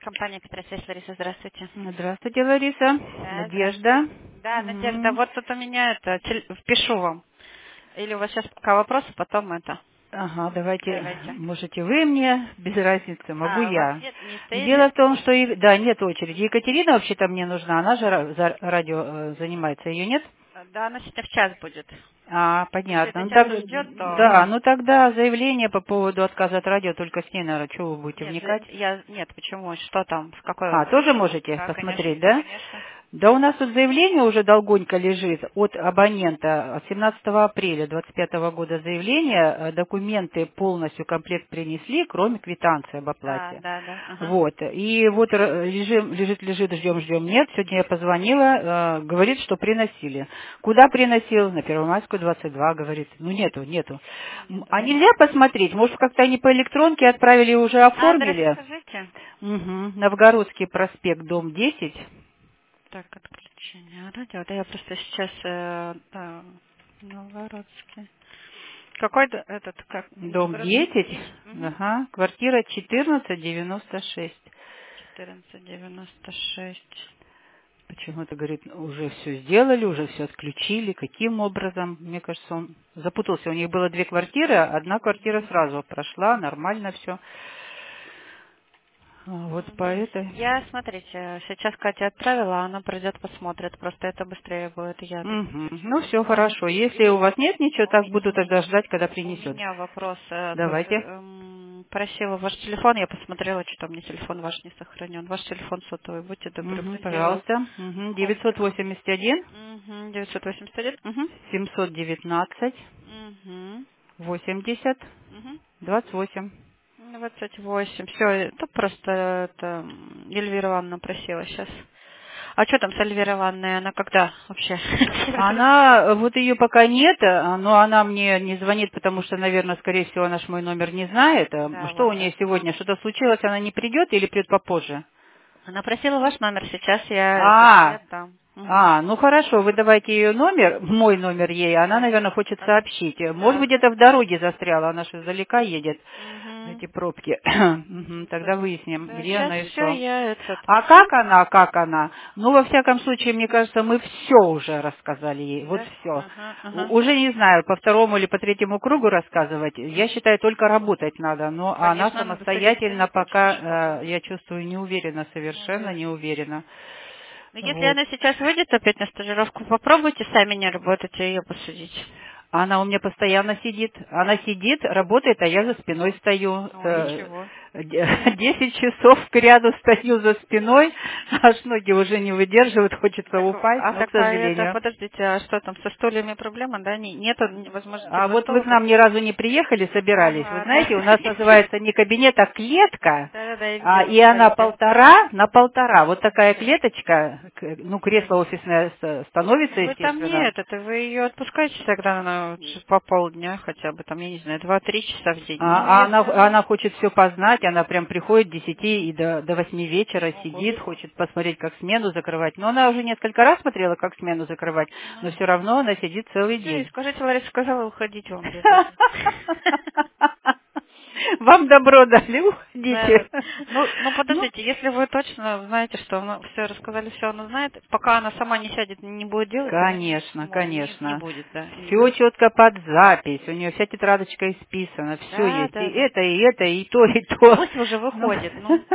Компания Петросвязь, Лариса, здравствуйте. Здравствуйте, Лариса. Да, Надежда. да, Надежда, вот тут у меня впишу вам. Или у вас сейчас пока вопросы, потом это. Ага, давайте, Давайте. можете вы мне, без разницы, могу У вас я. не Дело стоит? в том, что, да, нет очереди. Екатерина вообще-то мне нужна, она же за радио занимается, ее нет? Да, она сегодня в час будет. Если Понятно. это Ну, час так, ждет, то... да, ну тогда заявление по поводу отказа от радио только с ней, наверное, что вы будете Нет, вникать? нет, почему? Что там? В какой... Тоже можете Да, конечно, посмотреть, да? конечно. Да у нас тут заявление уже долгонько лежит от абонента от 17 апреля 2025 года заявление. Документы полностью комплект принесли, кроме квитанции об Да, оплате. да, да. Ага. Вот. И вот лежит, ждем. Нет, сегодня я позвонила, говорит, что приносили. Куда приносил? На Первомайскую 22, говорит. Ну, нету. Нету, А да? нельзя посмотреть? Может, как-то они по электронке отправили и уже Адрес оформили? скажите. Угу. Новгородский проспект, дом 10. Так, отключение радио. Да, я просто сейчас... Новгородский. Какой этот, как, Дом Новгородский 10, 10? Угу. ага, квартира 1496. 1496. Почему-то, говорит, уже все сделали, уже все отключили. Каким образом? Мне кажется, он запутался. У них было две квартиры, одна квартира сразу прошла, нормально все. Вот по этой. Я, смотрите, сейчас Катя отправила, она придет, посмотрит. Просто это быстрее будет. Я тут Мгм. Ну, все у меня, хорошо. Если у вас нет ничего, так у буду тогда ждать, когда принесет. меня вопрос. Тут Давайте. просила ваш телефон, я посмотрела, что у меня телефон ваш не сохранен. Ваш телефон сотовый, будьте добры, Мгм, пусть сделают. пожалуйста. 981 981. Угу. 719 Угу. 80 Угу. 28. 28. Все, это просто Эльвира Ивановна просила сейчас. А что там с Эльвирой Ивановной? Она когда вообще? Она, вот ее пока нет, но она мне не звонит, потому что, наверное, скорее всего, она ж мой номер не знает. Да, Что вот, у да. нее сегодня? Что-то случилось, она не придет или придет попозже? Она просила ваш номер, сейчас я А, дам. Мгм. ну хорошо, вы давайте ее номер, мой номер ей, она, Да. наверное, хочет сообщить. Может Да. быть, где-то в дороге застряла, она же издалека едет, Угу. эти пробки. Мгм, тогда выясним, Да, где сейчас она и все, что. я этот. А как она? Ну, во всяком случае, мне кажется, мы все уже рассказали ей. Вот Да? все. Ага, ага. Уже не знаю, по второму или по третьему кругу рассказывать. Я считаю, только работать надо. Но она Конечно, она быстрее самостоятельно хочет, чтобы пока, было. я чувствую, не уверена, Не совершенно не уверена. уверена. Но если Вот. она сейчас выйдет опять на стажировку, попробуйте сами не работать и ее посудить. Она у меня постоянно сидит. Она сидит, работает, а я за спиной стою. О, ничего. 10 часов к ряду стою за спиной, аж ноги уже не выдерживают, хочется Так, упасть, но, к сожалению. подождите, а что там, со стульями проблема, да? Нету возможности А два вот вы стула к нам ни разу не приехали, собирались. Вы Ага, да. знаете, у нас называется не кабинет, а клетка. Да-да-да, я видела И в она коридоре. 1,5 на 1,5. Вот такая Да. клеточка, ну, кресло офисное становится, Ну вы там естественно. нет, это вы ее отпускаете тогда на по полдня хотя бы, там, я не знаю, 2-3 часа в день. Ну, А если она... она хочет все познать, она прям приходит с 10 и до 8 вечера Ого. сидит, хочет посмотреть, как смену закрывать. Но она уже несколько раз смотрела, как смену закрывать, но Ну, все равно она сидит целый все, и день. скажите, Лариса сказала, уходить вам без этого. Вам добро дали, Да, да. уходите. Ну, Ну, подождите, если вы точно знаете, что она все рассказали, все она знает, пока она сама не сядет, не будет делать, она конечно, не конечно. будет, да. Все четко под запись, у нее вся тетрадочка исписана, все Да, есть. И да, да. это, и это, и то, и Ну, то. пусть уже Ну, выходит, ну.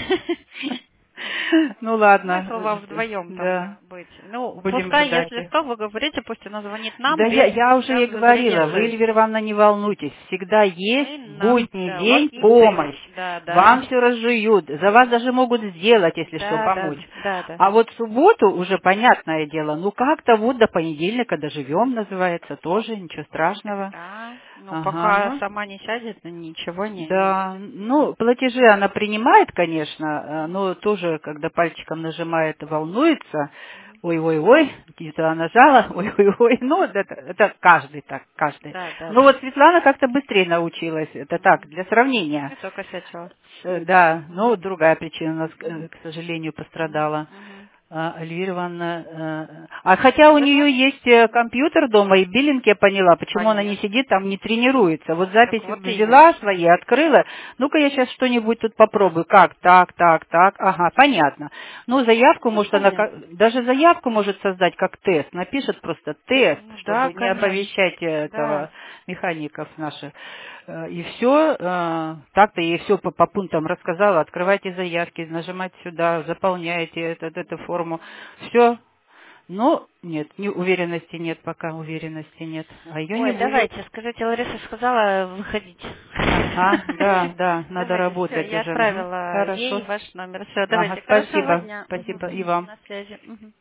ну Смысл ладно, вам вдвоем там да, быть. Ну, будем пускай, ждать. если что, вы говорите, пусть она звонит нам Да без я уже ей говорила, вы, задержек. Эльвира Ивановна, не волнуйтесь, всегда есть Мы нам, будний да, у вас день есть помощь. выход. Да, да. Вам все разжуют, за вас даже могут сделать, если что, Да, да, помочь. да, да. А вот в субботу уже понятное дело, ну как-то вот до понедельника доживем, называется, тоже ничего страшного. Да. Ну, Ага, пока ну, сама не сядет, ну, ничего не да, будет. ну, платежи она принимает, конечно, но тоже, когда пальчиком нажимает, волнуется. Ой-ой-ой, где-то она нажала, ой-ой-ой, ну, это каждый так, каждый. Да, да, Ну, да. вот Светлана как-то быстрее научилась, это так, для сравнения. Я только косячила. Да, но другая причина у нас, к сожалению, пострадала. Мгм. Эльвира Ивановна, хотя у нее есть компьютер дома и биллинг, я поняла, почему она не сидит там, не тренируется. Вот запись вот взяла свои, открыла. Ну-ка я сейчас что-нибудь тут попробую. Как? Так. Ага, понятно. Ну, заявку может она, даже заявку может создать как тест. Напишет просто тест, Да, чтобы не конечно. оповещать Да. этого механиков наших. И все, так-то ей все по пунктам рассказала. Открывайте заявки, нажимайте сюда, заполняйте эту форму. Все. Но нет, уверенности нет, пока уверенности нет. А ее не Ой, будет. давайте, скажите, Лариса сказала выходить. Ага, да, надо Давайте, все, работать я уже. Мгм. отправила ей Хорошо. ваш номер. Все, Ага, давайте, хорошего спасибо. дня. Спасибо. И вам. На связи.